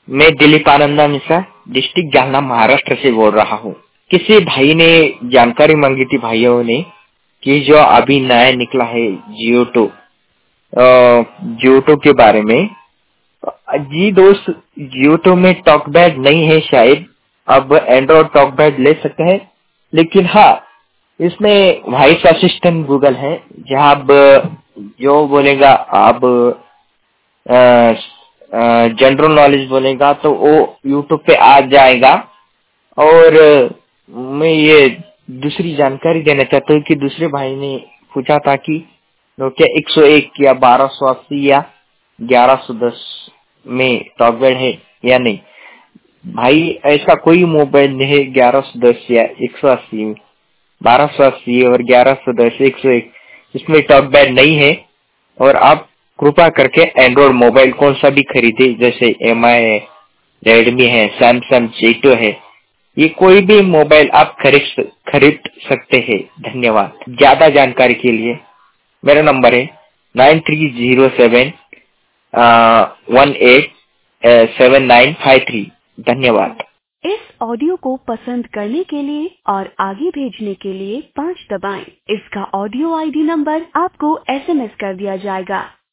मैं दिलीप आनंदा मिश्रा डिस्ट्रिक्ट जालना महाराष्ट्र से बोल रहा हूँ। किसी भाई ने जानकारी मांगी थी भाइयों ने कि जो अभी नया निकला है जियो टू के बारे में। जी दोस्त, जियो में टॉक बैड नहीं है शायद, अब एंड्रॉइड टॉक बैड ले सकते हैं, लेकिन हाँ इसमें वॉइस असिस्टेंट गूगल है, जहाँ अब जो बोलेगा आप जनरल नॉलेज बोलेगा तो वो यूट्यूब पे आ जाएगा। और मैं ये दूसरी जानकारी देना चाहता हूँ कि दूसरे भाई ने पूछा था कि नोकिया 101 या 1280 या 1110 में टॉकबेड है या नहीं। भाई ऐसा कोई मोबाइल नहीं है 1110 या 180, 1280 और 1110, 101 इसमें टॉकबेड नहीं है। और आप कृपा करके एंड्रॉइड मोबाइल कौन सा भी खरीदे, जैसे MI है, रेडमी है, सैमसंग J2 है, ये कोई भी मोबाइल आप खरीद सकते हैं। धन्यवाद। ज्यादा जानकारी के लिए मेरा नंबर है 9307187953। धन्यवाद। इस ऑडियो को पसंद करने के लिए और आगे भेजने के लिए 5 दबाएं। इसका ऑडियो ID नंबर आपको SMS कर दिया जाएगा।